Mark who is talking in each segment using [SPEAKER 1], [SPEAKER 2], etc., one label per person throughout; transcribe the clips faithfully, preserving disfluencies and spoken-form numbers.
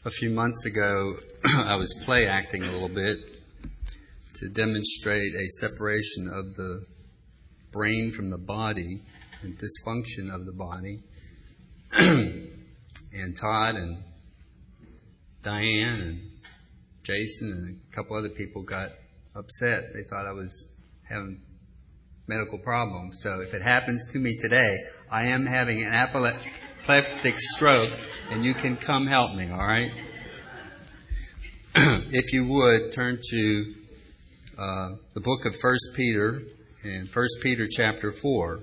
[SPEAKER 1] A few months ago, I was play acting a little bit to demonstrate a separation of the brain from the body and dysfunction of the body. And Todd and Diane and Jason and a couple other people got upset. They thought I was having medical problems. So if it happens to me today, I am having an epileptic stroke, and you can come help me, all right? If you would, turn to uh, the book of First Peter, and First Peter chapter four.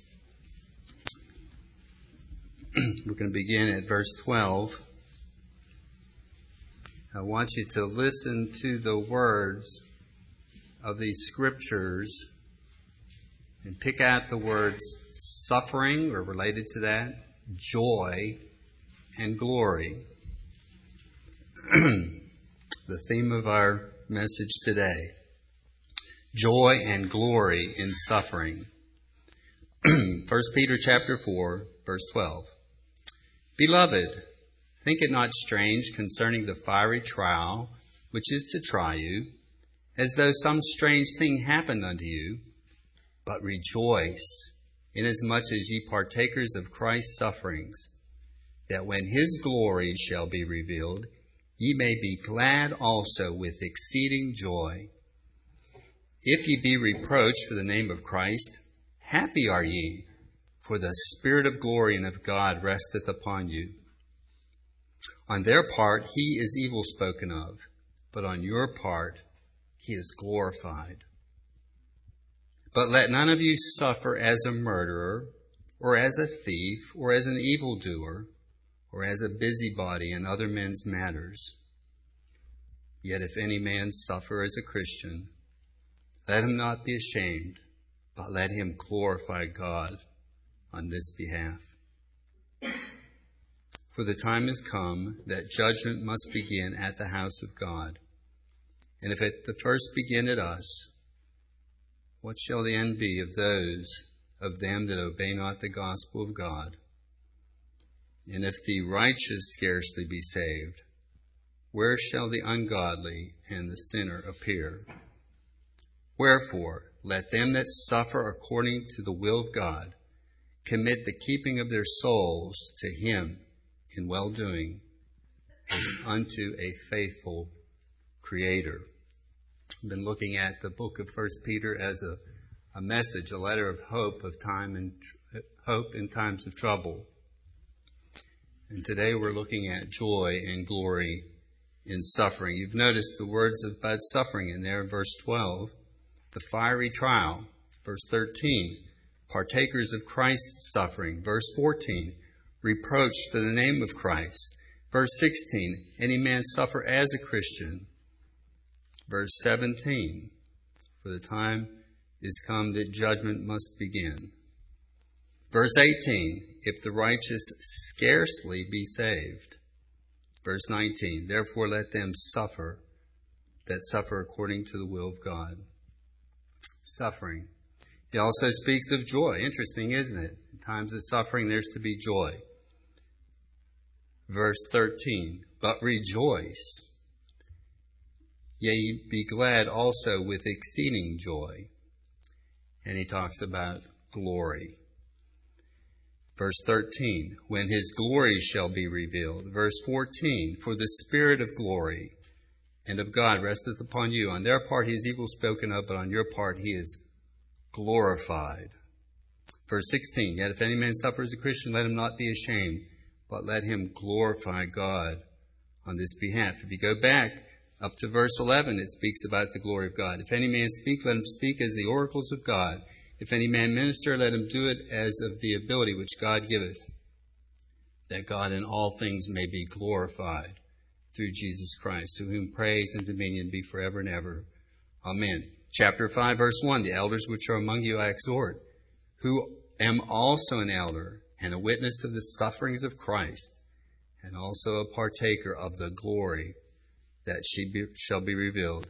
[SPEAKER 1] We're going to begin at verse twelve. I want you to listen to the words of these scriptures and pick out the words suffering, or related to that, joy, and glory. The theme of our message today: joy and glory in suffering. First Peter chapter four, verse twelve. Beloved, think it not strange concerning the fiery trial which is to try you, as though some strange thing happened unto you, but rejoice, inasmuch as ye partakers of Christ's sufferings, that when his glory shall be revealed, ye may be glad also with exceeding joy. If ye be reproached for the name of Christ, happy are ye, for the Spirit of glory and of God resteth upon you. On their part he is evil spoken of, but on your part he is glorified. But let none of you suffer as a murderer, or as a thief, or as an evildoer, or as a busybody in other men's matters. Yet if any man suffer as a Christian, let him not be ashamed, but let him glorify God on this behalf. For the time is come that judgment must begin at the house of God. And if it the first begin at us, what shall the end be of those of them that obey not the gospel of God? And if the righteous scarcely be saved, where shall the ungodly and the sinner appear? Wherefore, let them that suffer according to the will of God commit the keeping of their souls to him in well-doing, as unto a faithful Creator. I've been looking at the book of First Peter as a, a message, a letter of hope of time and tr- hope in times of trouble. And today we're looking at joy and glory in suffering. You've noticed the words about suffering in there, verse twelve. The fiery trial, verse thirteen. Partakers of Christ's suffering, verse fourteen. Reproached for the name of Christ, verse sixteen. Any man suffer as a Christian, verse seventeen. For the time is come that judgment must begin. Verse eighteen. If the righteous scarcely be saved. Verse nineteen. Therefore let them suffer that suffer according to the will of God. Suffering. He also speaks of joy. Interesting, isn't it? In times of suffering, there's to be joy. Verse thirteen. But rejoice. Yea, be glad also with exceeding joy. And he talks about glory. Verse thirteen, when his glory shall be revealed. Verse fourteen, for the Spirit of glory and of God resteth upon you. On their part he is evil spoken of, but on your part he is glorified. Verse sixteen, yet if any man suffer as a Christian, let him not be ashamed, but let him glorify God on this behalf. If you go back up to verse eleven, it speaks about the glory of God. If any man speak, let him speak as the oracles of God. If any man minister, let him do it as of the ability which God giveth, that God in all things may be glorified through Jesus Christ, to whom praise and dominion be forever and ever. Amen. Chapter five, verse one, the elders which are among you I exhort, who am also an elder and a witness of the sufferings of Christ, and also a partaker of the glory that she be, shall be revealed.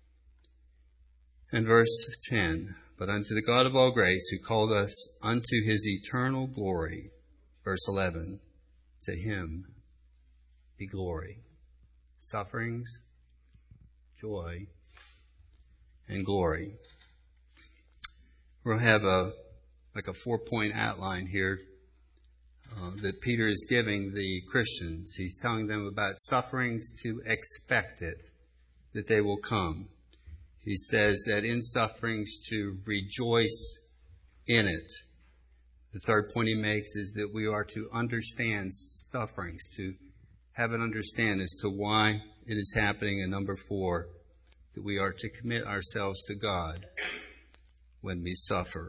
[SPEAKER 1] And verse ten, but unto the God of all grace, who called us unto his eternal glory, verse eleven, to him be glory sufferings, joy, and glory. We'll have a like a four-point outline here uh, that Peter is giving the Christians. He's telling them about sufferings to expect it, that they will come. He says that in sufferings to rejoice in it. The third point he makes is that we are to understand sufferings, to have an understand as to why it is happening. And number four, that we are to commit ourselves to God when we suffer.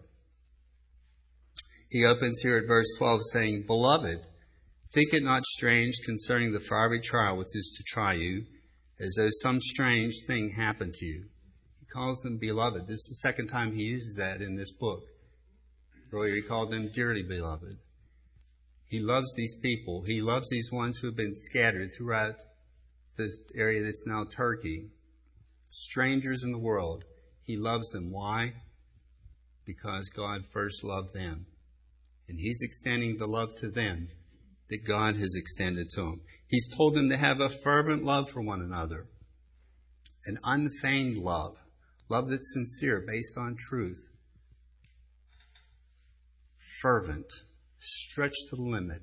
[SPEAKER 1] He opens here at verse twelve saying, Beloved, think it not strange concerning the fiery trial which is to try you, as though some strange thing happened to you. He calls them beloved. This is the second time he uses that in this book. Earlier he called them dearly beloved. He loves these people. He loves these ones who have been scattered throughout the area that's now Turkey. Strangers in the world. He loves them. Why? Because God first loved them. And he's extending the love to them that God has extended to them. He's told them to have a fervent love for one another. An unfeigned love. Love that's sincere, based on truth. Fervent. Stretched to the limit.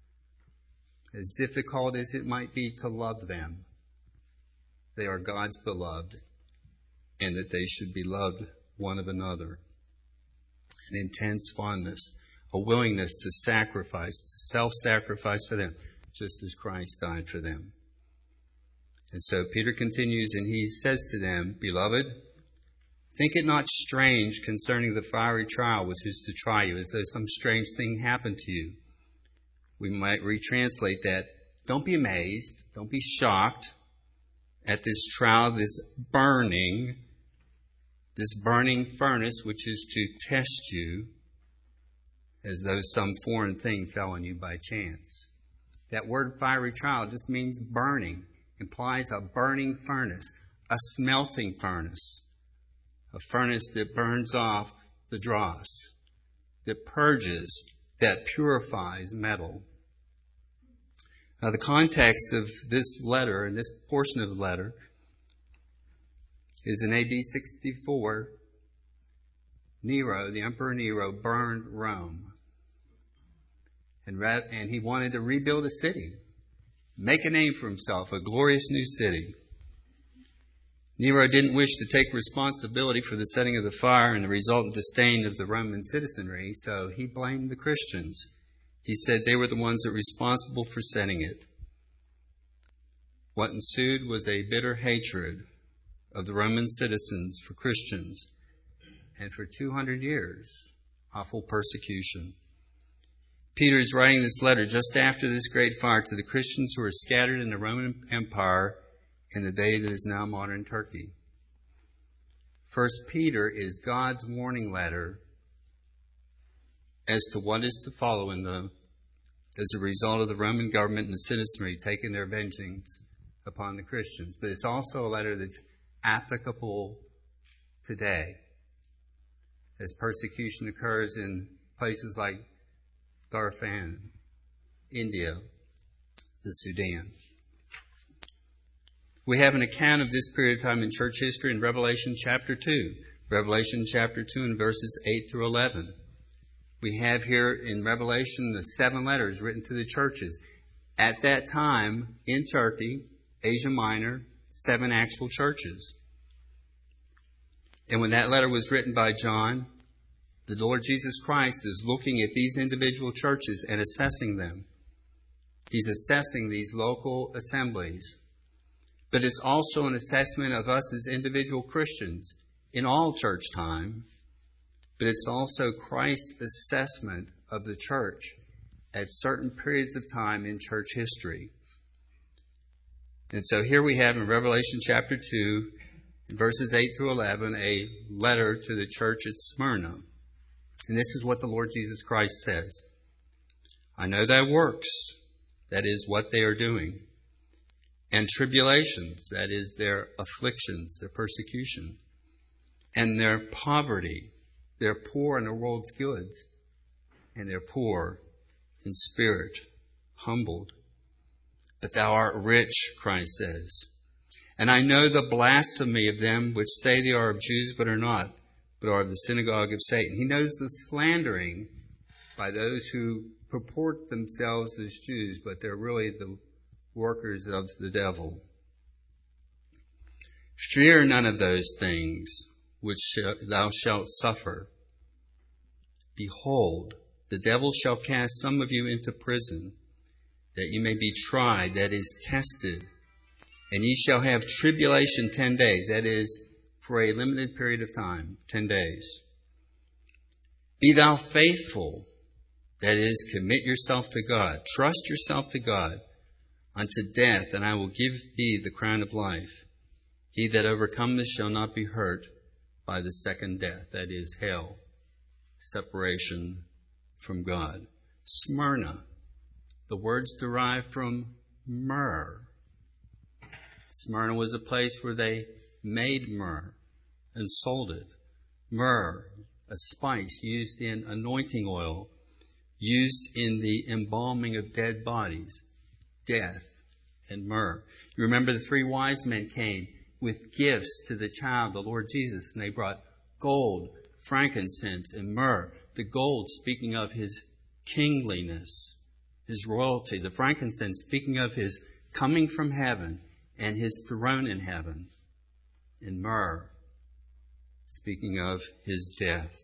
[SPEAKER 1] As difficult as it might be to love them, they are God's beloved, and that they should be loved one of another. An intense fondness, a willingness to sacrifice, to self-sacrifice for them, just as Christ died for them. And so Peter continues and he says to them, Beloved, think it not strange concerning the fiery trial which is to try you, as though some strange thing happened to you. We might retranslate that. Don't be amazed. Don't be shocked at this trial, this burning, this burning furnace which is to test you, as though some foreign thing fell on you by chance. That word fiery trial just means burning, implies a burning furnace, a smelting furnace, a furnace that burns off the dross, that purges, that purifies metal. Now the context of this letter, and this portion of the letter, is in A D sixty-four, Nero, the Emperor Nero, burned Rome. And, and he wanted to rebuild a city, make a name for himself, a glorious new city. Nero didn't wish to take responsibility for the setting of the fire and the resultant disdain of the Roman citizenry, so he blamed the Christians. He said they were the ones that were responsible for setting it. What ensued was a bitter hatred of the Roman citizens for Christians, and for two hundred years, awful persecution. Peter is writing this letter just after this great fire to the Christians who were scattered in the Roman Empire in the day that is now modern Turkey. First Peter is God's warning letter as to what is to follow in the, as a result of the Roman government and the citizenry taking their vengeance upon the Christians. But it's also a letter that's applicable today, as persecution occurs in places like Darfur, India, the Sudan. We have an account of this period of time in church history in Revelation chapter two. Revelation chapter two and verses eight through eleven. We have here in Revelation the seven letters written to the churches. At that time, in Turkey, Asia Minor, seven actual churches. And when that letter was written by John, the Lord Jesus Christ is looking at these individual churches and assessing them. He's assessing these local assemblies. But it's also an assessment of us as individual Christians in all church time. But it's also Christ's assessment of the church at certain periods of time in church history. And so here we have in Revelation chapter two, verses eight through eleven, a letter to the church at Smyrna. And this is what the Lord Jesus Christ says. I know thy works, that is what they are doing, and tribulations, that is their afflictions, their persecution, and their poverty. They're poor in the world's goods, and they're poor in spirit, humbled. But thou art rich, Christ says. And I know the blasphemy of them which say they are of Jews but are not, but are of the synagogue of Satan. He knows the slandering by those who purport themselves as Jews, but they're really the workers of the devil. Fear none of those things which thou shalt suffer. Behold, the devil shall cast some of you into prison, that you may be tried, that is, tested. And ye shall have tribulation ten days, that is, for a limited period of time, ten days. Be thou faithful, that is, commit yourself to God. Trust yourself to God unto death, and I will give thee the crown of life. He that overcometh shall not be hurt by the second death, that is, hell, separation from God. Smyrna, the word's derived from myrrh. Smyrna was a place where they made myrrh and sold it. Myrrh, a spice used in anointing oil, used in the embalming of dead bodies, death and myrrh. You remember the three wise men came with gifts to the child, the Lord Jesus, and they brought gold, frankincense, and myrrh. The gold speaking of his kingliness, his royalty. The frankincense speaking of his coming from heaven and his throne in heaven. And myrrh speaking of his death.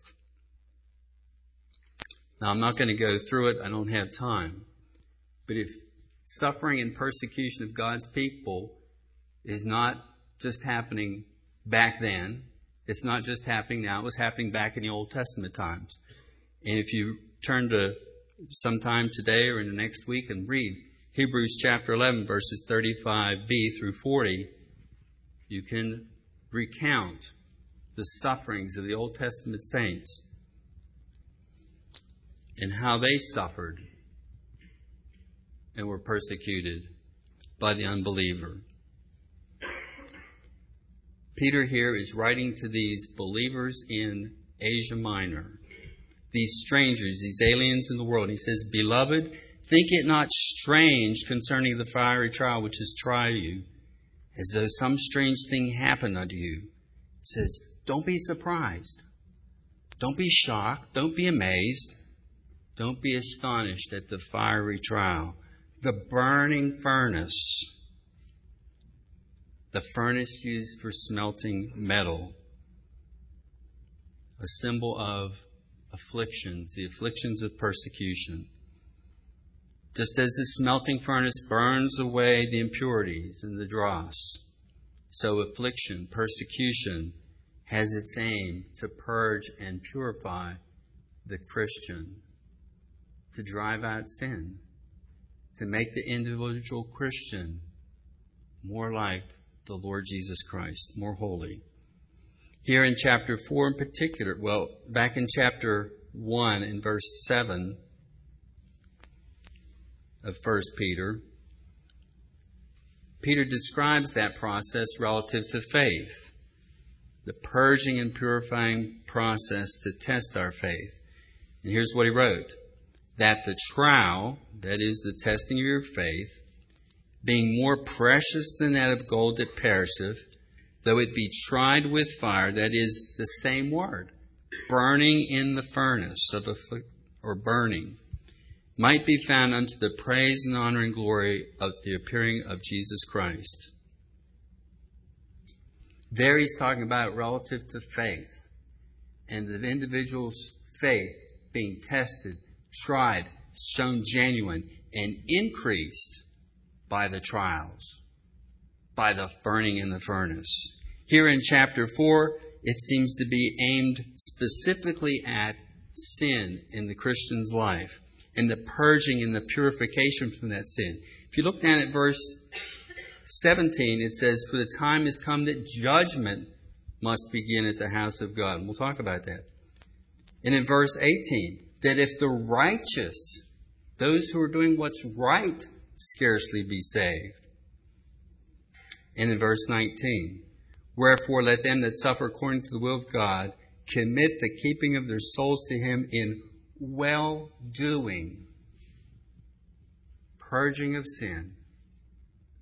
[SPEAKER 1] Now, I'm not going to go through it. I don't have time. But if suffering and persecution of God's people is not just happening back then, it's not just happening now, it was happening back in the Old Testament times. And if you turn to sometime today or in the next week and read Hebrews chapter eleven, verses thirty-five b through forty, you can recount the sufferings of the Old Testament saints and how they suffered and were persecuted by the unbeliever. Peter here is writing to these believers in Asia Minor, these strangers, these aliens in the world. He says, Beloved, think it not strange concerning the fiery trial which is tried you, as though some strange thing happened unto you. He says, don't be surprised. Don't be shocked. Don't be amazed. Don't be astonished at the fiery trial. The burning furnace. The furnace used for smelting metal. A symbol of afflictions, the afflictions of persecution. Just as the smelting furnace burns away the impurities and the dross, so affliction, persecution, has its aim to purge and purify the Christian, to drive out sin, to make the individual Christian more like the Lord Jesus Christ, more holy. Here in chapter four in particular, well, back in chapter one in verse seven of First Peter, Peter describes that process relative to faith, the purging and purifying process to test our faith. And here's what he wrote. That the trial, that is the testing of your faith, being more precious than that of gold that perisheth, though it be tried with fire, that is the same word, burning in the furnace of afflict, or burning, might be found unto the praise and honor and glory of the appearing of Jesus Christ. There he's talking about relative to faith, and the individual's faith being tested, tried, shown genuine, and increased by the trials, by the burning in the furnace. Here in chapter four, it seems to be aimed specifically at sin in the Christian's life and the purging and the purification from that sin. If you look down at verse seventeen, it says, For the time is come that judgment must begin at the house of God. And we'll talk about that. And in verse eighteen, that if the righteous, those who are doing what's right, scarcely be saved. And in verse nineteen, Wherefore let them that suffer according to the will of God commit the keeping of their souls to Him in well-doing, purging of sin,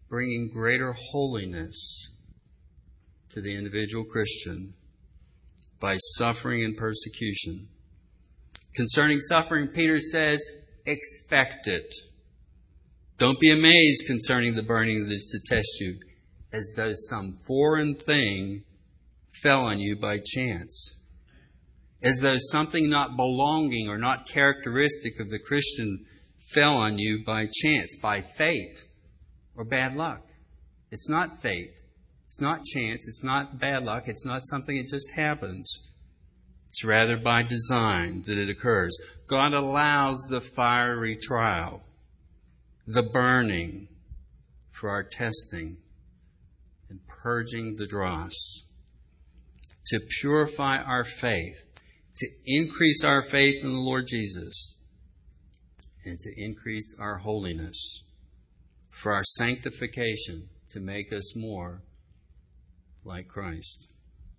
[SPEAKER 1] bringing greater holiness to the individual Christian by suffering and persecution. Concerning suffering, Peter says, expect it. Don't be amazed concerning the burning that is to test you, as though some foreign thing fell on you by chance. As though something not belonging or not characteristic of the Christian fell on you by chance, by fate or bad luck. It's not fate. It's not chance. It's not bad luck. It's not something that just happens. It's rather by design that it occurs. God allows the fiery trial, the burning, for our testing and purging the dross, to purify our faith, to increase our faith in the Lord Jesus, and to increase our holiness, for our sanctification, to make us more like Christ.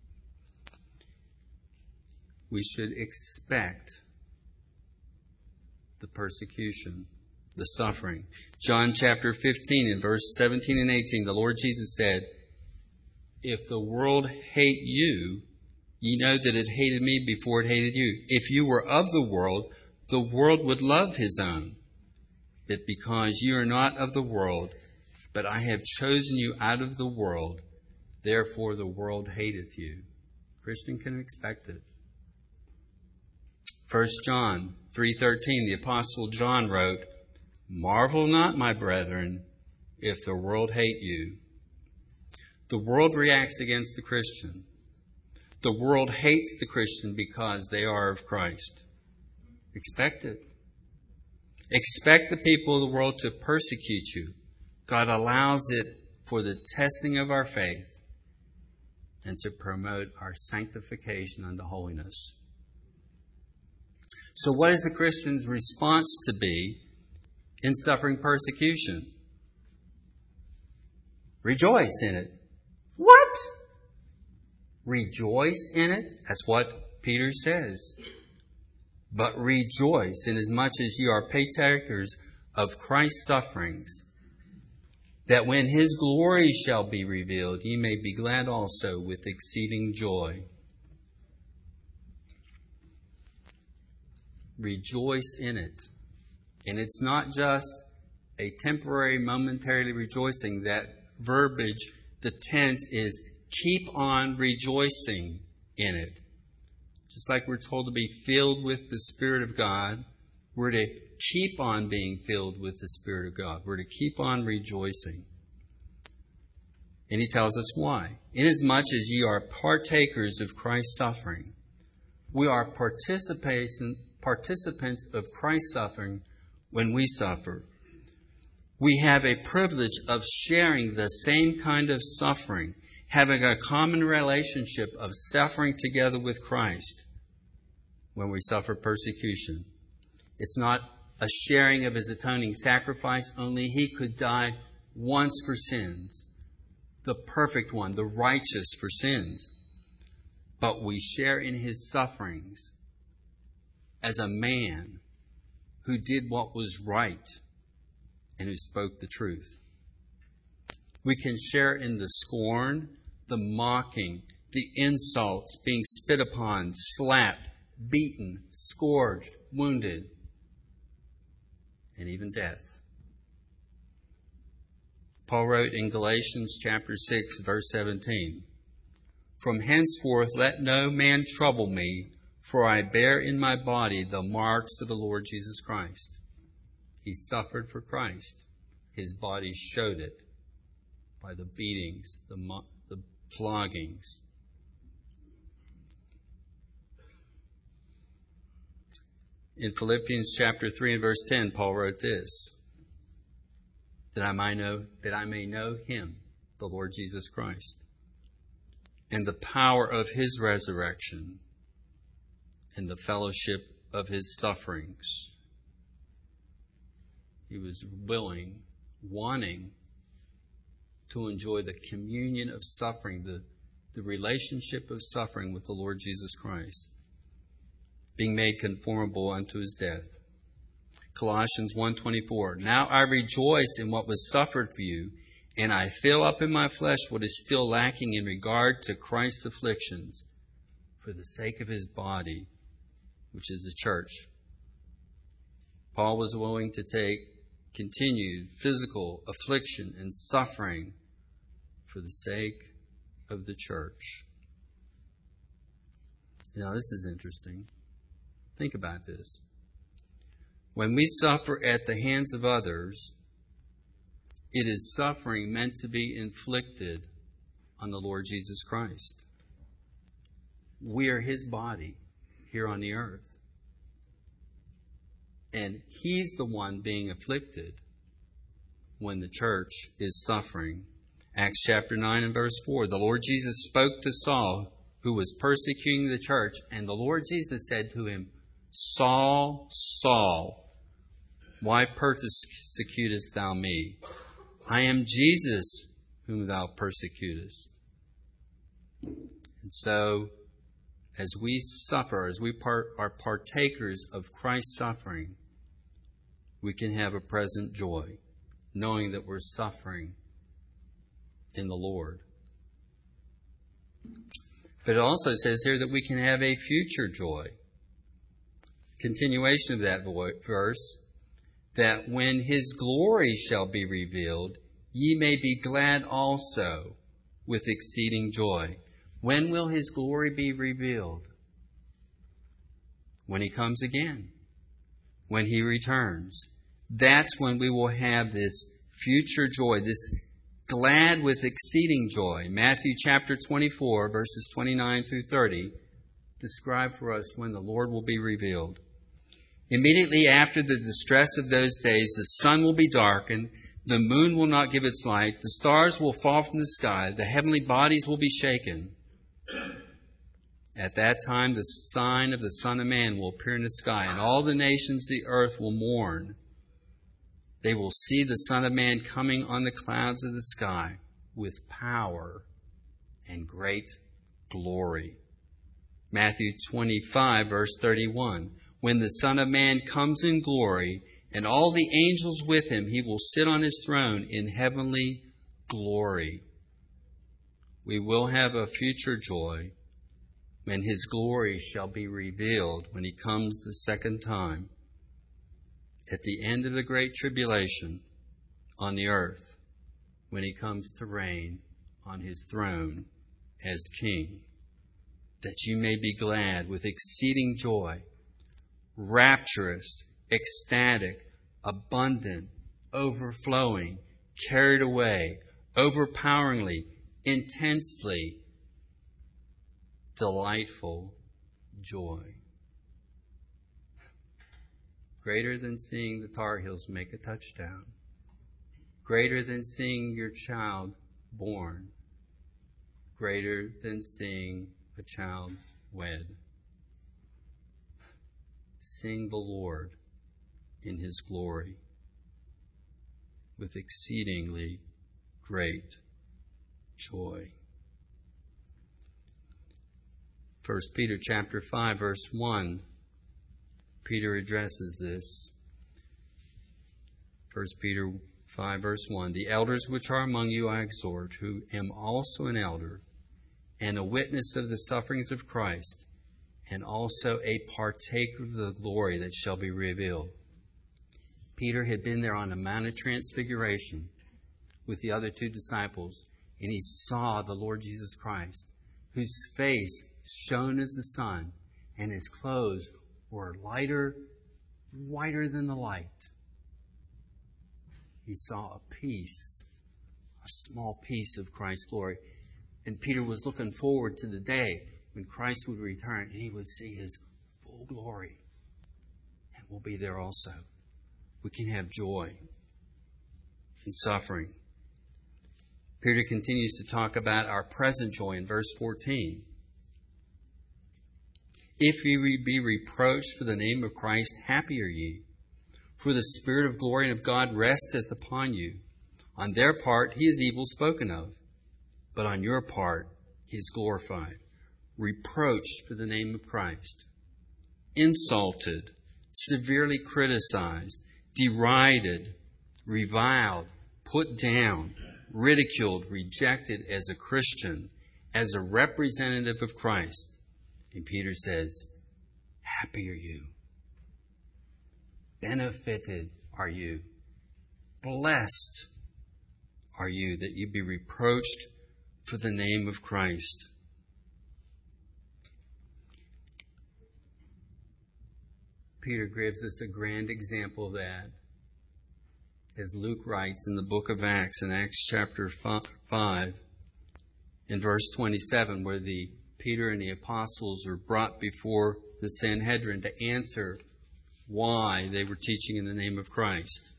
[SPEAKER 1] We should expect the persecution, the suffering. John chapter fifteen and verse seventeen and eighteen, the Lord Jesus said, if the world hate you, ye know that it hated me before it hated you. If you were of the world, the world would love his own. But because you are not of the world, but I have chosen you out of the world, therefore the world hateth you. Christian can expect it. First John three thirteen, the Apostle John wrote, marvel not, my brethren, if the world hate you. The world reacts against the Christian. The world hates the Christian because they are of Christ. Expect it. Expect the people of the world to persecute you. God allows it for the testing of our faith and to promote our sanctification unto holiness. So what is the Christian's response to be in suffering persecution? Rejoice in it. What? Rejoice in it? That's what Peter says. But rejoice inasmuch as ye are partakers of Christ's sufferings, that when his glory shall be revealed, ye may be glad also with exceeding joy. Rejoice in it. And it's not just a temporary, momentarily rejoicing. That verbiage, the tense is keep on rejoicing in it. Just like we're told to be filled with the Spirit of God, we're to keep on being filled with the Spirit of God. We're to keep on rejoicing. And he tells us why. Inasmuch as ye are partakers of Christ's suffering, we are participants participants of Christ's suffering when we suffer. We have a privilege of sharing the same kind of suffering, having a common relationship of suffering together with Christ when we suffer persecution. It's not a sharing of his atoning sacrifice, only he could die once for sins, the perfect one, the righteous for sins. But we share in his sufferings as a man who did what was right and who spoke the truth. We can share in the scorn, the mocking, the insults, being spit upon, slapped, beaten, scourged, wounded, and even death. Paul wrote in Galatians chapter six, verse seventeen, from henceforth let no man trouble me, for I bear in my body the marks of the Lord Jesus Christ. He suffered for Christ. His body showed it by the beatings, the, the floggings. In Philippians chapter three and verse ten, Paul wrote this, that I might know, that I may know him, the Lord Jesus Christ, and the power of his resurrection, and the fellowship of his sufferings. He was willing, wanting to enjoy the communion of suffering, the, the relationship of suffering with the Lord Jesus Christ, being made conformable unto his death. Colossians one twenty-four, now I rejoice in what was suffered for you, and I fill up in my flesh what is still lacking in regard to Christ's afflictions for the sake of his body, which is the church. Paul was willing to take continued physical affliction and suffering for the sake of the church. Now, this is interesting. Think about this. When we suffer at the hands of others, it is suffering meant to be inflicted on the Lord Jesus Christ. We are his body here on the earth. And he's the one being afflicted when the church is suffering. Acts chapter nine and verse four, the Lord Jesus spoke to Saul, who was persecuting the church, and the Lord Jesus said to him, Saul, Saul, why persecutest thou me? I am Jesus whom thou persecutest. And so, as we suffer, as we part, are partakers of Christ's suffering, we can have a present joy, knowing that we're suffering in the Lord. But it also says here that we can have a future joy. Continuation of that verse, that when his glory shall be revealed, ye may be glad also with exceeding joy. When will his glory be revealed? When he comes again. When he returns. That's when we will have this future joy, this glad with exceeding joy. Matthew chapter twenty-four, verses twenty-nine through thirty, describe for us when the Lord will be revealed. Immediately after the distress of those days, the sun will be darkened, the moon will not give its light, the stars will fall from the sky, the heavenly bodies will be shaken. At that time, the sign of the Son of Man will appear in the sky, and all the nations of the earth will mourn. They will see the Son of Man coming on the clouds of the sky with power and great glory. Matthew twenty-five, verse thirty-one. When the Son of Man comes in glory, and all the angels with him, he will sit on his throne in heavenly glory. We will have a future joy when his glory shall be revealed when he comes the second time at the end of the great tribulation on the earth, when he comes to reign on his throne as king, that you may be glad with exceeding joy, rapturous, ecstatic, abundant, overflowing, carried away, overpoweringly, intensely delightful joy. Greater than seeing the Tar Heels make a touchdown. Greater than seeing your child born. Greater than seeing a child wed. Seeing the Lord in his glory with exceedingly great joy. First Peter chapter five, verse one. Peter addresses this. First Peter five, verse one. The elders which are among you I exhort, who am also an elder, and a witness of the sufferings of Christ, and also a partaker of the glory that shall be revealed. Peter had been there on the Mount of Transfiguration with the other two disciples, and he saw the Lord Jesus Christ, whose face shone as the sun, and his clothes were lighter, whiter than the light. He saw a piece, a small piece of Christ's glory. And Peter was looking forward to the day when Christ would return and he would see his full glory. And we'll be there also. We can have joy in suffering. Peter continues to talk about our present joy in verse fourteen. If ye be reproached for the name of Christ, happy are ye, for the Spirit of glory and of God resteth upon you. On their part he is evil spoken of, but on your part he is glorified. Reproached for the name of Christ, insulted, severely criticized, derided, reviled, put down ridiculed, rejected as a Christian, as a representative of Christ. And Peter says, happy are you. Benefited are you. Blessed are you that you be reproached for the name of Christ. Peter gives us a grand example of that, as Luke writes in the book of Acts, in Acts chapter five, in verse twenty-seven, where the Peter and the apostles are brought before the Sanhedrin to answer why they were teaching in the name of Christ.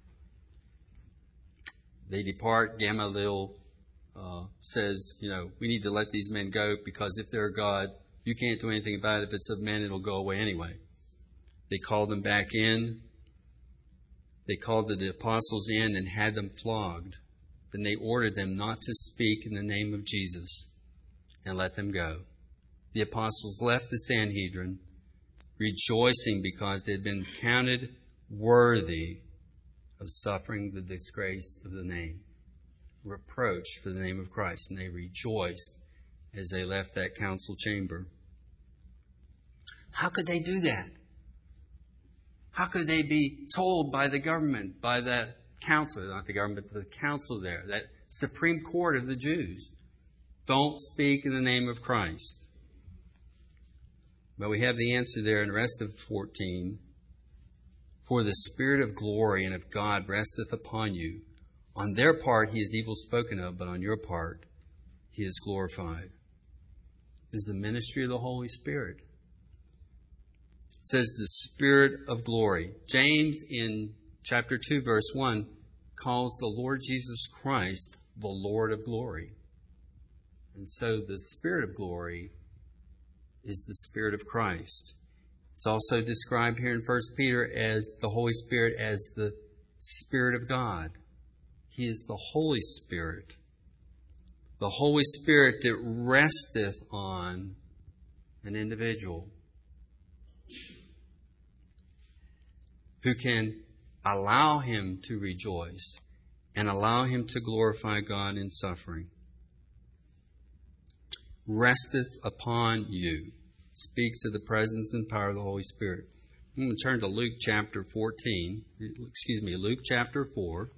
[SPEAKER 1] They depart. Gamaliel uh, says, you know, we need to let these men go because if they're God, you can't do anything about it. If it's of men, it'll go away anyway. They called them back in. They called the apostles in and had them flogged. Then they ordered them not to speak in the name of Jesus and let them go. The apostles left the Sanhedrin, rejoicing because they had been counted worthy of suffering the disgrace of the name, reproach for the name of Christ. And they rejoiced as they left that council chamber. How could they do that? How could they be told by the government, by the council, not the government, but the council there, that Supreme Court of the Jews, don't speak in the name of Christ? But we have the answer there in the rest of fourteen. For the Spirit of glory and of God resteth upon you. On their part he is evil spoken of, but on your part he is glorified. This is the ministry of the Holy Spirit. It says the Spirit of glory. James in chapter two, verse one, calls the Lord Jesus Christ the Lord of glory. And so the Spirit of glory is the Spirit of Christ. It's also described here in First Peter as the Holy Spirit as the Spirit of God. He is the Holy Spirit. The Holy Spirit that resteth on an individual who can allow him to rejoice and allow him to glorify God in suffering. Resteth upon you. Speaks of the presence and power of the Holy Spirit. I'm going to turn to Luke chapter fourteen. Excuse me, Luke chapter four.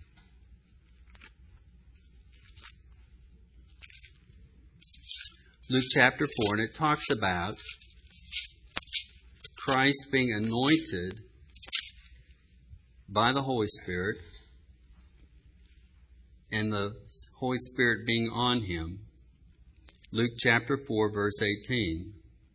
[SPEAKER 1] Luke chapter four, and it talks about Christ being anointed by the Holy Spirit and the Holy Spirit being on him. Luke chapter four, verse eighteen.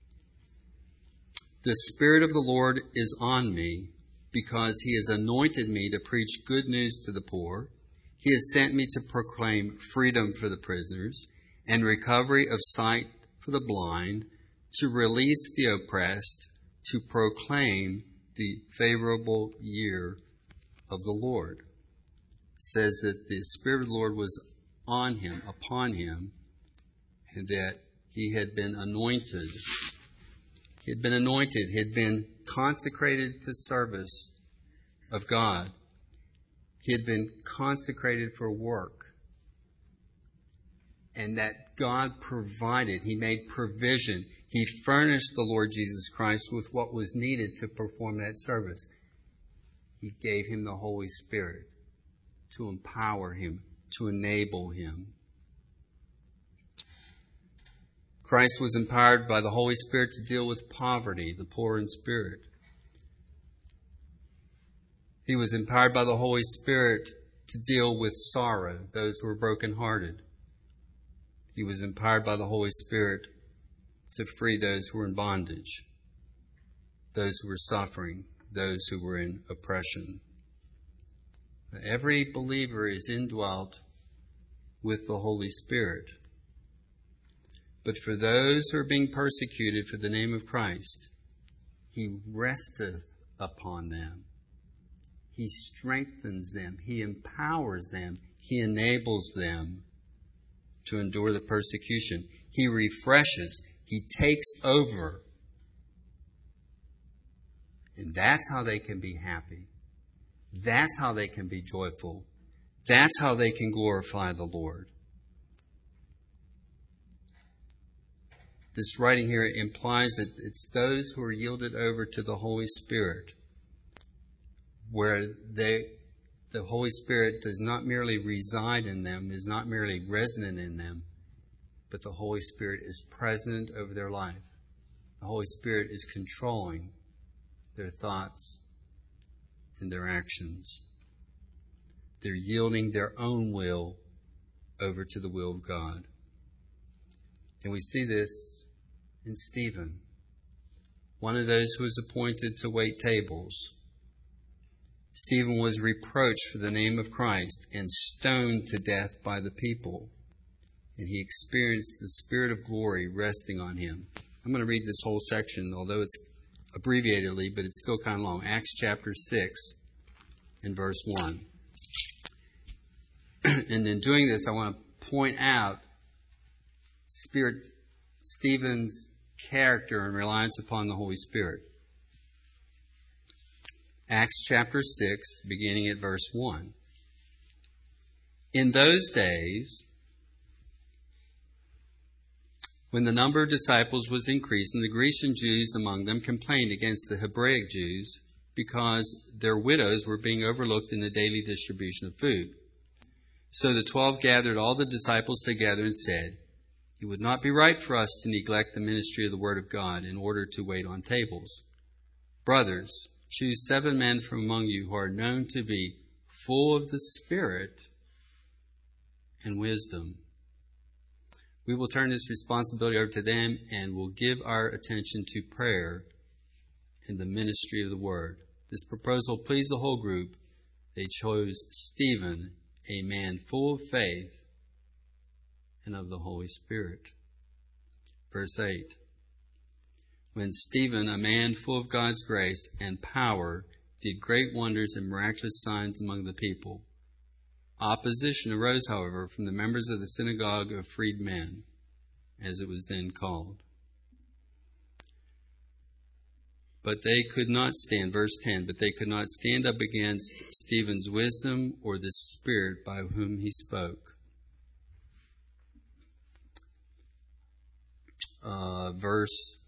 [SPEAKER 1] The Spirit of the Lord is on me, because he has anointed me to preach good news to the poor. He has sent me to proclaim freedom for the prisoners and recovery of sight for the blind, to release the oppressed, to proclaim the favorable year of the Lord. It says that the Spirit of the Lord was on him, upon him, and that he had been anointed. He had been anointed. He had been consecrated to service of God. He had been consecrated for work. And that God provided. He made provision. He furnished the Lord Jesus Christ with what was needed to perform that service. He gave him the Holy Spirit to empower him, to enable him. Christ was empowered by the Holy Spirit to deal with poverty, the poor in spirit. He was empowered by the Holy Spirit to deal with sorrow, those who were brokenhearted. He was empowered by the Holy Spirit to free those who were in bondage, those who were suffering, those who were in oppression. Every believer is indwelt with the Holy Spirit. But for those who are being persecuted for the name of Christ, he resteth upon them. He strengthens them. He empowers them. He enables them to endure the persecution. He refreshes. He takes over. And that's how they can be happy. That's how they can be joyful. That's how they can glorify the Lord. This writing here implies that it's those who are yielded over to the Holy Spirit, where they, the Holy Spirit does not merely reside in them, is not merely resonant in them, but the Holy Spirit is present over their life. The Holy Spirit is controlling their thoughts and their actions. They're yielding their own will over to the will of God. And we see this in Stephen, one of those who was appointed to wait tables. Stephen was reproached for the name of Christ and stoned to death by the people. And he experienced the Spirit of glory resting on him. I'm going to read this whole section, although it's abbreviatedly, but it's still kind of long. Acts chapter six and verse one. And in doing this, I want to point out Spirit, Stephen's character and reliance upon the Holy Spirit. Acts chapter six, beginning at verse one. In those days, when the number of disciples was increasing, the Grecian Jews among them complained against the Hebraic Jews because their widows were being overlooked in the daily distribution of food. So the twelve gathered all the disciples together and said, "It would not be right for us to neglect the ministry of the Word of God in order to wait on tables. Brothers, choose seven men from among you who are known to be full of the Spirit and wisdom. We will turn this responsibility over to them and will give our attention to prayer and the ministry of the Word." This proposal pleased the whole group. They chose Stephen, a man full of faith and of the Holy Spirit. Verse eight. When Stephen, a man full of God's grace and power, did great wonders and miraculous signs among the people. Opposition arose, however, from the members of the synagogue of freedmen, as it was then called. But they could not stand, verse ten, but they could not stand up against Stephen's wisdom or the Spirit by whom he spoke. Uh, verse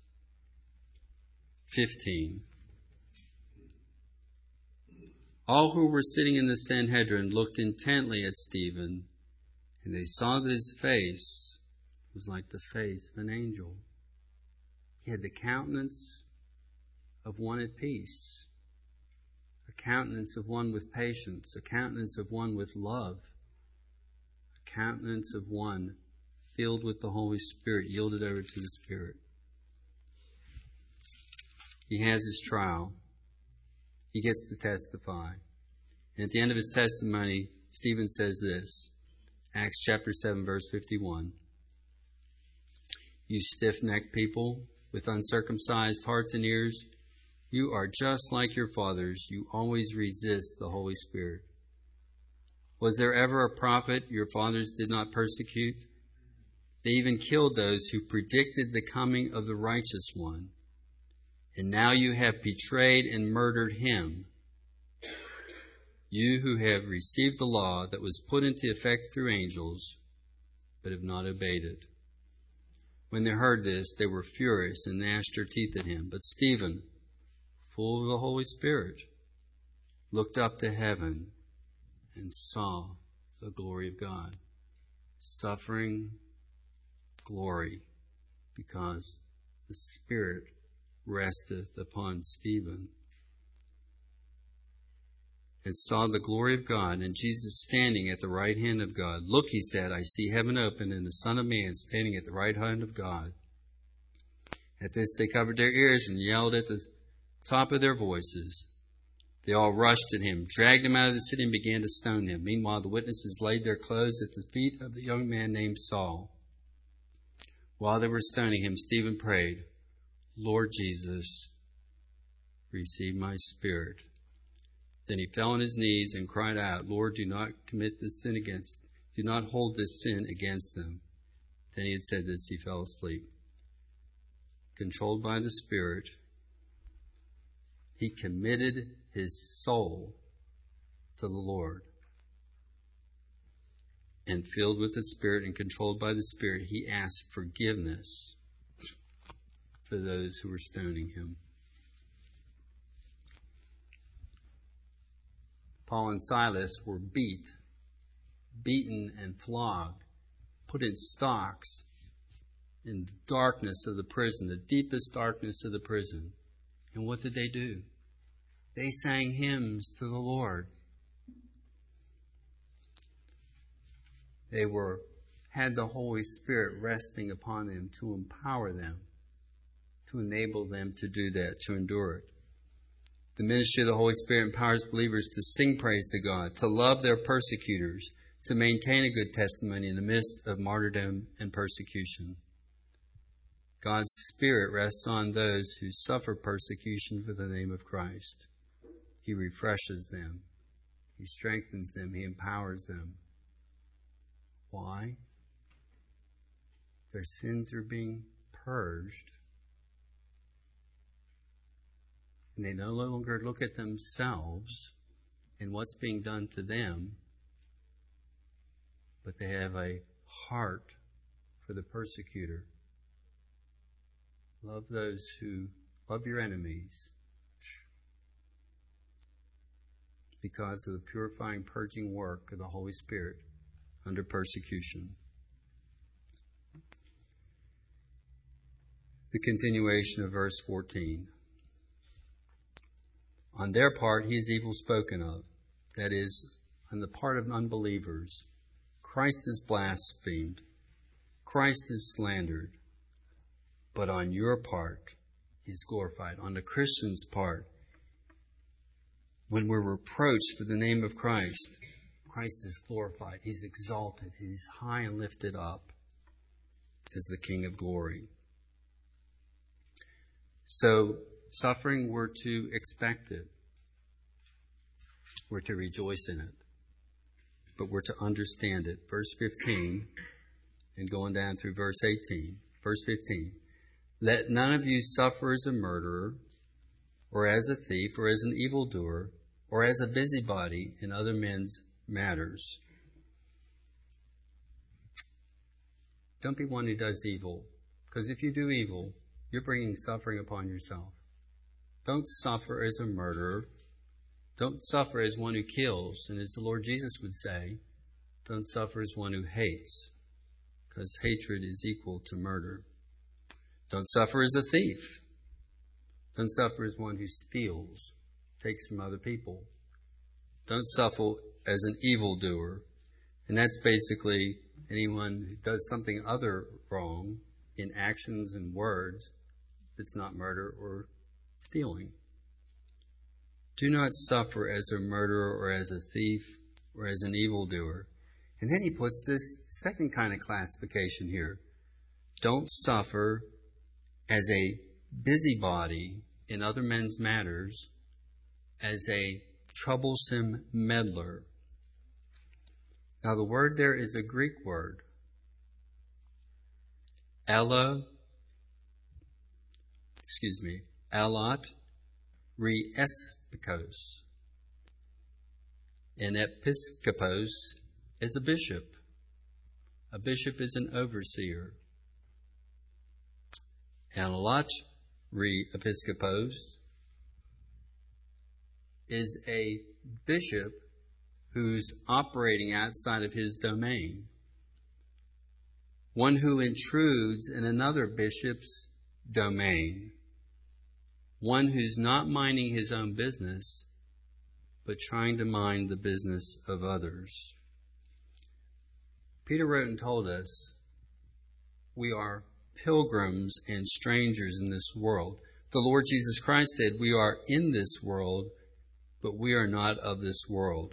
[SPEAKER 1] fifteen. All who were sitting in the Sanhedrin looked intently at Stephen, and they saw that his face was like the face of an angel. He had the countenance of one at peace, a countenance of one with patience, a countenance of one with love, a countenance of one filled with the Holy Spirit, yielded over to the Spirit. He has his trial. He gets to testify. And at the end of his testimony, Stephen says this, Acts chapter seven, verse fifty-one. "You stiff-necked people with uncircumcised hearts and ears, you are just like your fathers. You always resist the Holy Spirit. Was there ever a prophet your fathers did not persecute? They even killed those who predicted the coming of the righteous one. And now you have betrayed and murdered him. You who have received the law that was put into effect through angels, but have not obeyed it." When they heard this, they were furious and gnashed their teeth at him. But Stephen, full of the Holy Spirit, looked up to heaven and saw the glory of God. Suffering, glory, because the Spirit resteth upon Stephen. And saw the glory of God, and Jesus standing at the right hand of God. "Look," he said, "I see heaven open, and the Son of Man standing at the right hand of God." At this they covered their ears and yelled at the top of their voices. They all rushed at him, dragged him out of the city, and began to stone him. Meanwhile, the witnesses laid their clothes at the feet of the young man named Saul. While they were stoning him, Stephen prayed, "Lord Jesus, receive my spirit." Then he fell on his knees and cried out, "Lord, do not commit this sin against, do not hold this sin against them." Then he had said this, he fell asleep. Controlled by the Spirit, he committed his soul to the Lord. and filled with the Spirit and controlled by the Spirit, he asked forgiveness for those who were stoning him. Paul and Silas were beat, beaten and flogged, put in stocks in the darkness of the prison, the deepest darkness of the prison. And what did they do? They sang hymns to the Lord. They were had the Holy Spirit resting upon them to empower them, to enable them to do that, to endure it. The ministry of the Holy Spirit empowers believers to sing praise to God, to love their persecutors, to maintain a good testimony in the midst of martyrdom and persecution. God's Spirit rests on those who suffer persecution for the name of Christ. He refreshes them. He strengthens them. He empowers them. Why? Their sins are being purged. And they no longer look at themselves and what's being done to them, but they have a heart for the persecutor. Love those who love your enemies because of the purifying, purging work of the Holy Spirit under persecution. The continuation of verse fourteen. On their part, he is evil spoken of. That is, on the part of unbelievers, Christ is blasphemed. Christ is slandered. But on your part, he is glorified. On the Christian's part, when we're reproached for the name of Christ, Christ is glorified. He's exalted. He's high and lifted up as the King of glory. So, suffering, we're to expect it. We're to rejoice in it. But we're to understand it. Verse fifteen, and going down through verse eighteen. Verse fifteen. Let none of you suffer as a murderer, or as a thief, or as an evildoer, or as a busybody in other men's matters. Don't be one who does evil, because if you do evil, you're bringing suffering upon yourself. Don't suffer as a murderer. Don't suffer as one who kills. And as the Lord Jesus would say, don't suffer as one who hates, because hatred is equal to murder. Don't suffer as a thief. Don't suffer as one who steals, takes from other people. Don't suffer as an evildoer. And that's basically anyone who does something other wrong in actions and words that's not murder or stealing. Do not suffer as a murderer or as a thief or as an evildoer. And then he puts this second kind of classification here. Don't suffer as a busybody in other men's matters, as a troublesome meddler. Now the word there is a Greek word. Ella, excuse me, alot re episkopos. And episkopos is a bishop. A bishop is an overseer. Alot re episkopos is a bishop who's operating outside of his domain. One who intrudes in another bishop's domain. One who's not minding his own business, but trying to mind the business of others. Peter wrote and told us we are pilgrims and strangers in this world. The Lord Jesus Christ said we are in this world, but we are not of this world.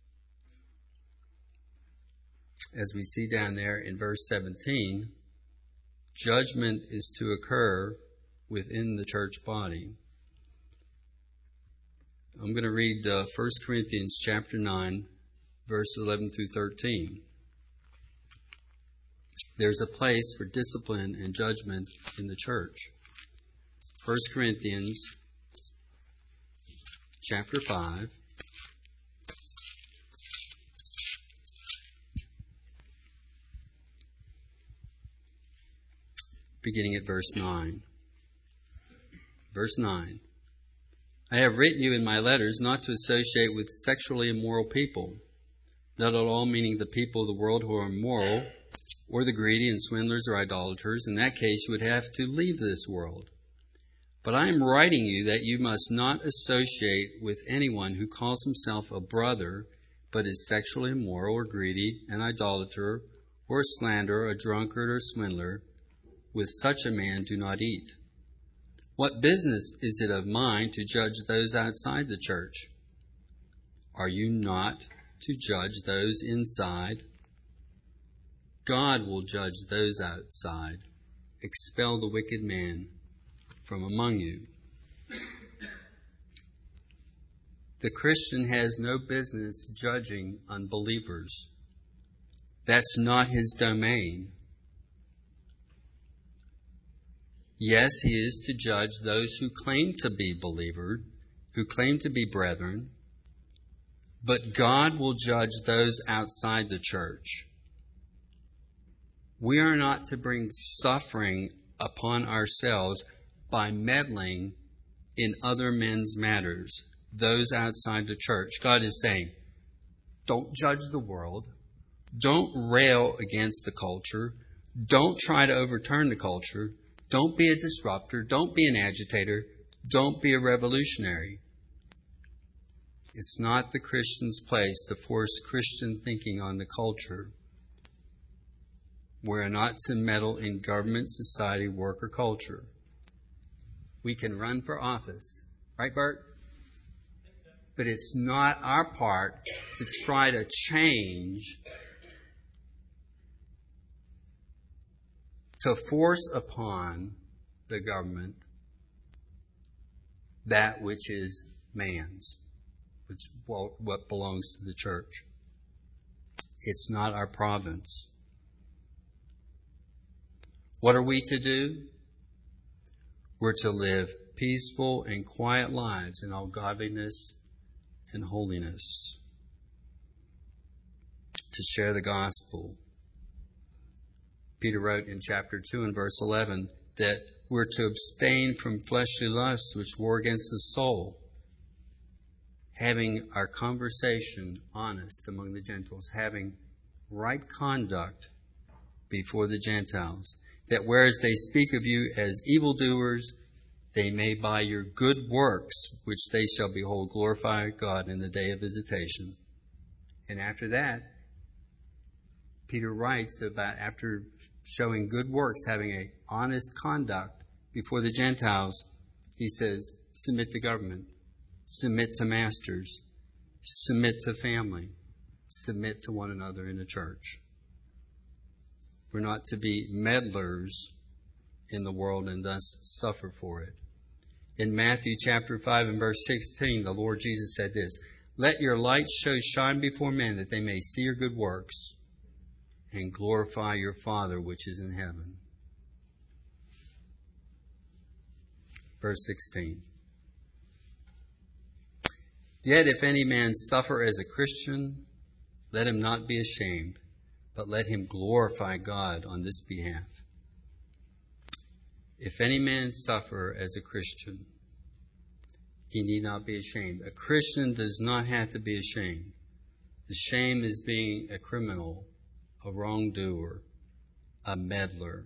[SPEAKER 1] As we see down there in verse seventeen, judgment is to occur within the church body. I'm going to read uh, First Corinthians chapter nine, verse eleven through thirteen. There's a place for discipline and judgment in the church. First Corinthians chapter five, beginning at verse nine. Verse nine. I have written you in my letters not to associate with sexually immoral people, not at all meaning the people of the world who are immoral, or the greedy and swindlers or idolaters. In that case, you would have to leave this world. But I am writing you that you must not associate with anyone who calls himself a brother, but is sexually immoral or greedy, an idolater, or a slanderer, a drunkard, or swindler. With such a man do not eat. What business is it of mine to judge those outside the church? Are you not to judge those inside? God will judge those outside. Expel the wicked man from among you. The Christian has no business judging unbelievers. That's not his domain. Yes, he is to judge those who claim to be believers, who claim to be brethren, but God will judge those outside the church. We are not to bring suffering upon ourselves by meddling in other men's matters, those outside the church. God is saying, don't judge the world. Don't rail against the culture. Don't try to overturn the culture. Don't be a disruptor. Don't be an agitator. Don't be a revolutionary. It's not the Christian's place to force Christian thinking on the culture. We're not to meddle in government, society, work, or culture. We can run for office. Right, Bert? But it's not our part to try to change, to force upon the government that which is man's, which what belongs to the church. It's not our province. What are we to do? We're to live peaceful and quiet lives in all godliness and holiness, to share the gospel. Peter wrote in chapter two and verse eleven that we're to abstain from fleshly lusts which war against the soul, having our conversation honest among the Gentiles, having right conduct before the Gentiles, that whereas they speak of you as evildoers, they may by your good works, which they shall behold, glorify God in the day of visitation. And after that, Peter writes about, after showing good works, having an honest conduct before the Gentiles, he says, submit to government, submit to masters, submit to family, submit to one another in the church. We're not to be meddlers in the world and thus suffer for it. In Matthew chapter five and verse sixteen, the Lord Jesus said this, let your light so shine before men that they may see your good works and glorify your Father which is in heaven. Verse sixteen. Yet if any man suffer as a Christian, let him not be ashamed, but let him glorify God on this behalf. If any man suffer as a Christian, he need not be ashamed. A Christian does not have to be ashamed. The shame is being a criminal, a wrongdoer, a meddler.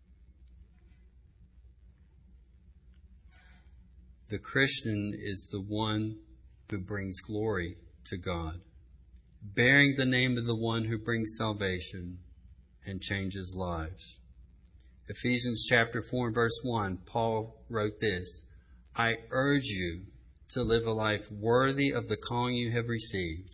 [SPEAKER 1] The Christian is the one who brings glory to God, bearing the name of the one who brings salvation and changes lives. Ephesians chapter four and verse one, Paul wrote this, I urge you to live a life worthy of the calling you have received.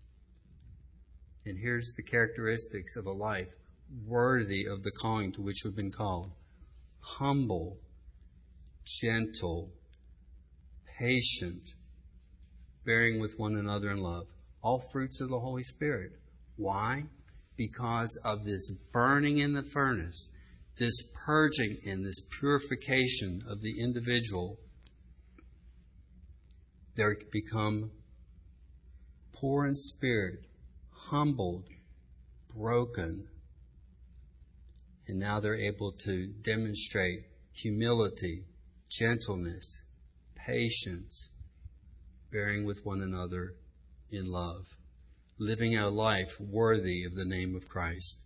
[SPEAKER 1] And here's the characteristics of a life worthy of the calling to which we've been called. Humble, gentle, patient, bearing with one another in love. All fruits of the Holy Spirit. Why? Because of this burning in the furnace, this purging and this purification of the individual. They become poor in spirit, humbled, broken, And now they're able to demonstrate humility, gentleness, patience, bearing with one another in love, living a life worthy of the name of Christ.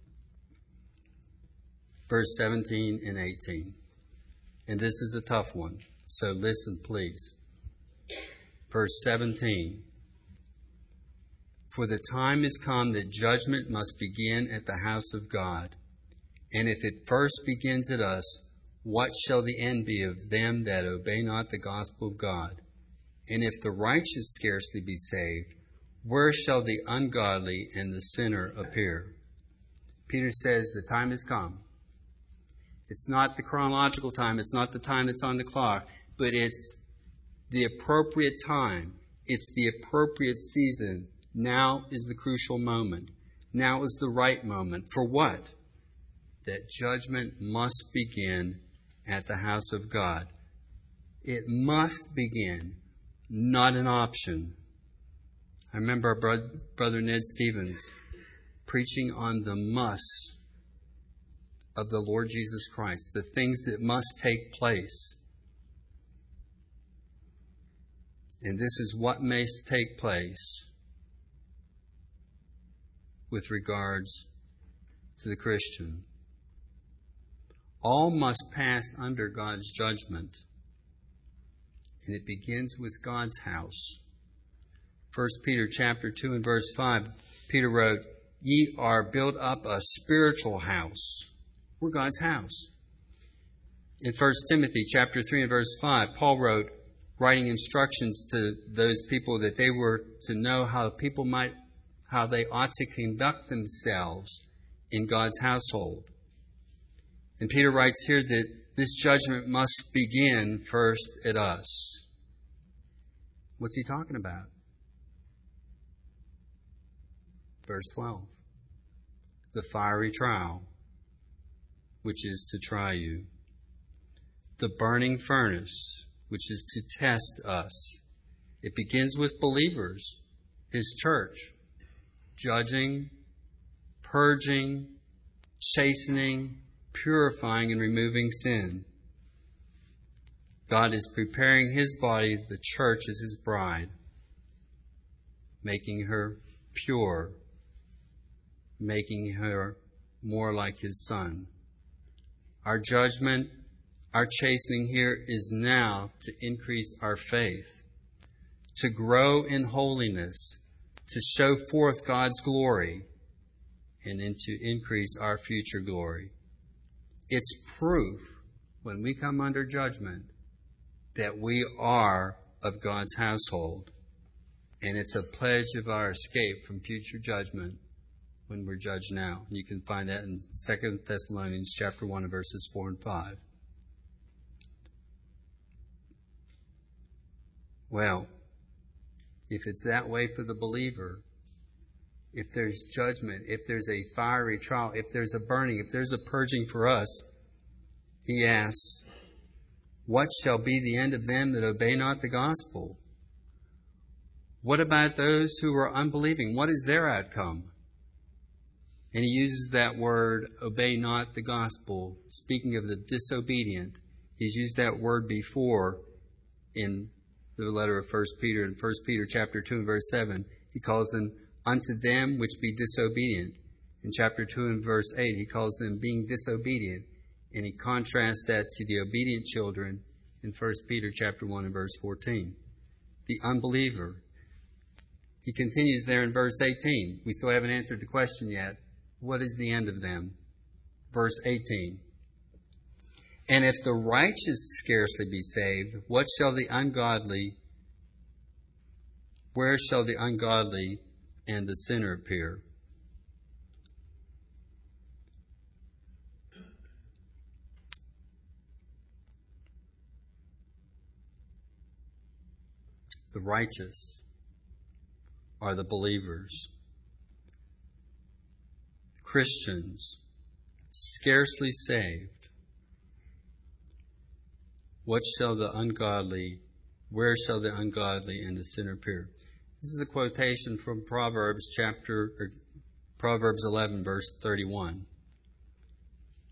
[SPEAKER 1] Verse seventeen and eighteen. And this is a tough one, so listen, please. Verse seventeen. For the time is come that judgment must begin at the house of God. And if it first begins at us, what shall the end be of them that obey not the gospel of God? And if the righteous scarcely be saved, where shall the ungodly and the sinner appear? Peter says the time has come. It's not the chronological time. It's not the time that's on the clock. But it's the appropriate time. It's the appropriate season. Now is the crucial moment. Now is the right moment. For what? That judgment must begin at the house of God. It must begin, not an option. I remember our brother, brother Ned Stevens preaching on the must of the Lord Jesus Christ, the things that must take place. And this is what must take place with regards to the Christian. All must pass under God's judgment. And it begins with God's house. First Peter chapter two and verse five, Peter wrote, Ye are built up a spiritual house. We're God's house. In First Timothy chapter three and verse five, Paul wrote, writing instructions to those people that they were to know how people might, how they ought to conduct themselves in God's household. And Peter writes here that this judgment must begin first at us. What's he talking about? Verse twelve. The fiery trial, which is to try you. The burning furnace, which is to test us. It begins with believers, His church, judging, purging, chastening, purifying and removing sin. God is preparing His body, the church, as His bride, making her pure, making her more like His Son. Our judgment, our chastening here is now to increase our faith, to grow in holiness, to show forth God's glory, and then to increase our future glory. It's proof, when we come under judgment, that we are of God's household. And it's a pledge of our escape from future judgment when we're judged now. You can find that in Second Thessalonians chapter one, verses four and five. Well, if it's that way for the believer, if there's judgment, if there's a fiery trial, if there's a burning, if there's a purging for us, he asks, what shall be the end of them that obey not the gospel? What about those who are unbelieving? What is their outcome? And he uses that word, obey not the gospel, speaking of the disobedient. He's used that word before in the letter of First Peter. In First Peter chapter two and verse seven, he calls them unto them which be disobedient. In chapter two and verse eight, he calls them being disobedient. And he contrasts that to the obedient children in First Peter chapter one and verse fourteen. The unbeliever. He continues there in verse eighteen. We still haven't answered the question yet. What is the end of them? Verse eighteen. And if the righteous scarcely be saved, what shall the ungodly, where shall the ungodly and the sinner appear? The righteous are the believers. Christians, scarcely saved. What shall the ungodly, where shall the ungodly and the sinner appear? This is a quotation from Proverbs chapter, or Proverbs eleven, verse thirty-one.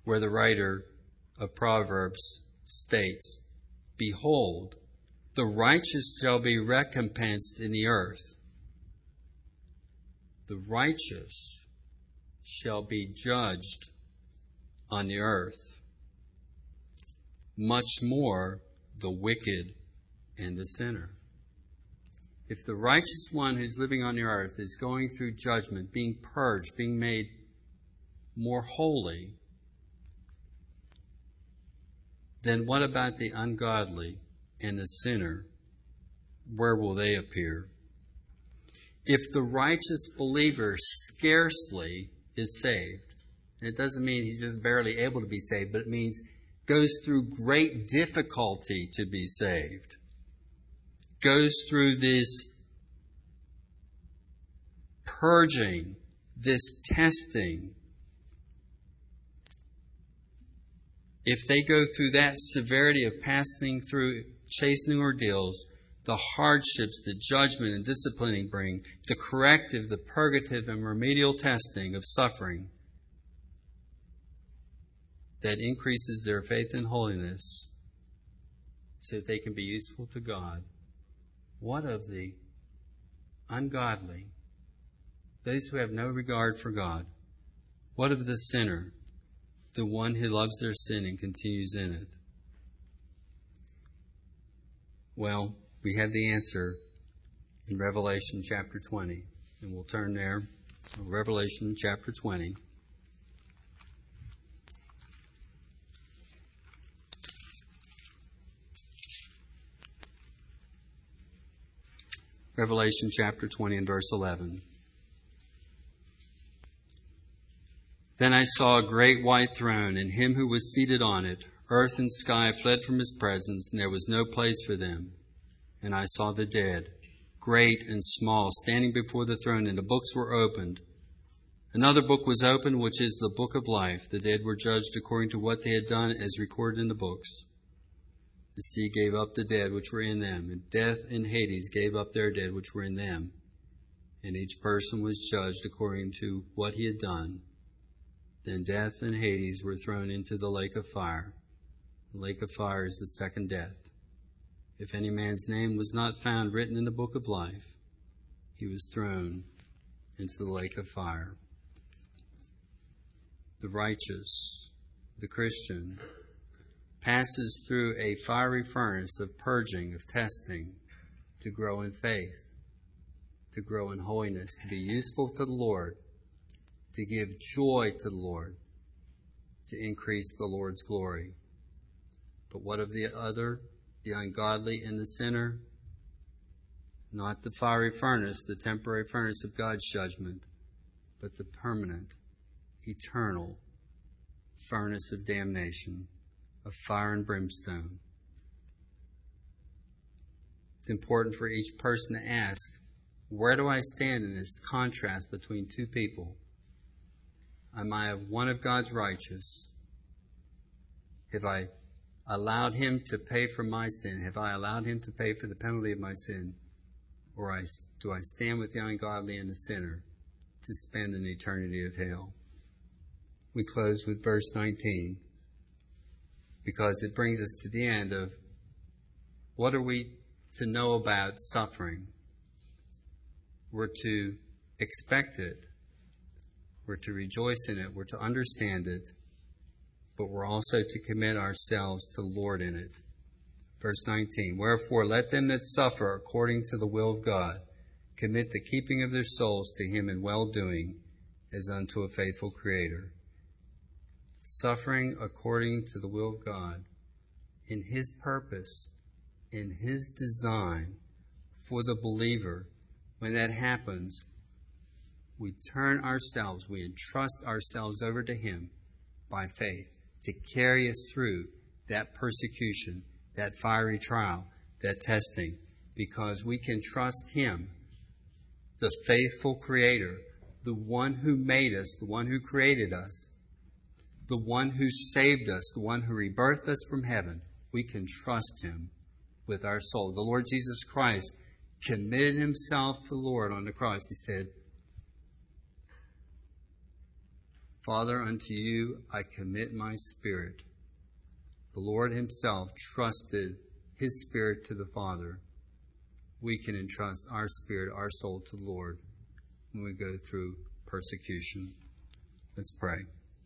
[SPEAKER 1] where the writer of Proverbs states, "Behold, the righteous shall be recompensed in the earth." The righteous shall be judged on the earth. Much more the wicked and the sinner. If the righteous one who's living on the earth is going through judgment, being purged, being made more holy, then what about the ungodly and the sinner? Where will they appear? If the righteous believer scarcely is saved, and it doesn't mean he's just barely able to be saved, but it means goes through great difficulty to be saved, goes through this purging, this testing. If they go through that severity of passing through chastening ordeals, the hardships that judgment and disciplining bring, the corrective, the purgative, and remedial testing of suffering that increases their faith in holiness so that they can be useful to God, what of the ungodly, those who have no regard for God? What of the sinner, the one who loves their sin and continues in it? Well, we have the answer in Revelation chapter twenty, and we'll turn there. Revelation chapter twenty. Revelation chapter twenty and verse eleven. Then I saw a great white throne, and him who was seated on it. Earth and sky fled from his presence, and there was no place for them. And I saw the dead, great and small, standing before the throne, and the books were opened. Another book was opened, which is the book of life. The dead were judged according to what they had done, as recorded in the books. The sea gave up the dead which were in them, and death and Hades gave up their dead which were in them. And each person was judged according to what he had done. Then death and Hades were thrown into the lake of fire. The lake of fire is the second death. If any man's name was not found written in the book of life, he was thrown into the lake of fire. The righteous, the Christian, passes through a fiery furnace of purging, of testing, to grow in faith, to grow in holiness, to be useful to the Lord, to give joy to the Lord, to increase the Lord's glory. But what of the other, the ungodly and the sinner? Not the fiery furnace, the temporary furnace of God's judgment, but the permanent, eternal furnace of damnation, of fire and brimstone. It's important for each person to ask, where do I stand in this contrast between two people? Am I one of God's righteous? Have I allowed him to pay for my sin? Have I allowed him to pay for the penalty of my sin? Or I, do I stand with the ungodly and the sinner to spend an eternity of hell? We close with verse nineteen because it brings us to the end of what are we to know about suffering? We're to expect it. We're to rejoice in it. We're to understand it. But we're also to commit ourselves to the Lord in it. Verse nineteen, wherefore let them that suffer according to the will of God commit the keeping of their souls to him in well-doing as unto a faithful Creator. Suffering according to the will of God in his purpose, in his design for the believer. When that happens, we turn ourselves, we entrust ourselves over to him by faith to carry us through that persecution, that fiery trial, that testing, because we can trust him, the faithful Creator, the one who made us, the one who created us, the one who saved us, the one who rebirthed us from heaven. We can trust him with our soul. The Lord Jesus Christ committed himself to the Lord on the cross. He said, Father, unto you I commit my spirit. The Lord himself trusted his spirit to the Father. We can entrust our spirit, our soul to the Lord when we go through persecution. Let's pray.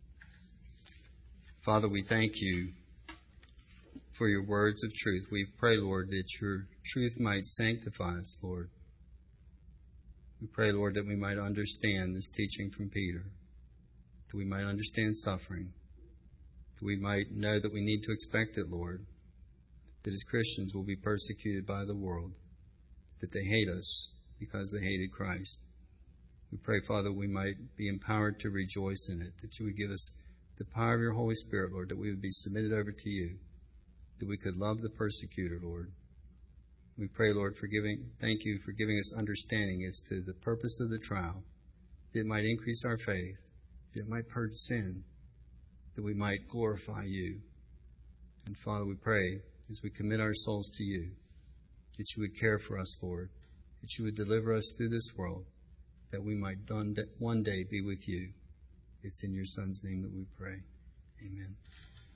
[SPEAKER 1] Father, we thank you for your words of truth. We pray, Lord, that your truth might sanctify us, Lord. We pray, Lord, that we might understand this teaching from Peter, that we might understand suffering, that we might know that we need to expect it, Lord, that as Christians we'll be persecuted by the world, that they hate us because they hated Christ. We pray, Father, we might be empowered to rejoice in it, that you would give us the power of your Holy Spirit, Lord, that we would be submitted over to you, that we could love the persecutor, Lord. We pray, Lord, for giving, thank you for giving us understanding as to the purpose of the trial, that it might increase our faith, that it might purge sin, that we might glorify you. And Father, we pray as we commit our souls to you, that you would care for us, Lord, that you would deliver us through this world, that we might one day be with you. It's in your Son's name that we pray. Amen.